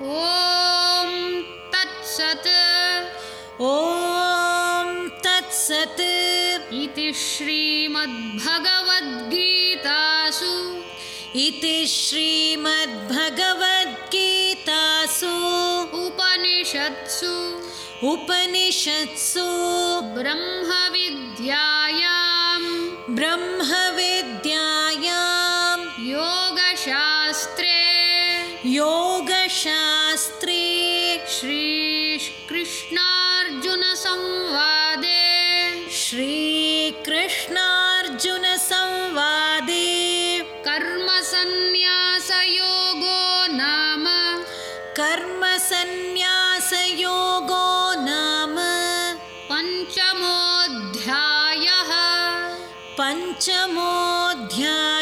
ॐ तत्सत् ॐ तत्सत् इति श्रीमद्भगवद्गीतासु उपनिषत्सु ब्रह्मविद्यायां योगशास्त्रे श्रीकृष्णार्जुनसंवादे कर्मसन्न्यासयोगो नाम पञ्चमोऽध्यायः।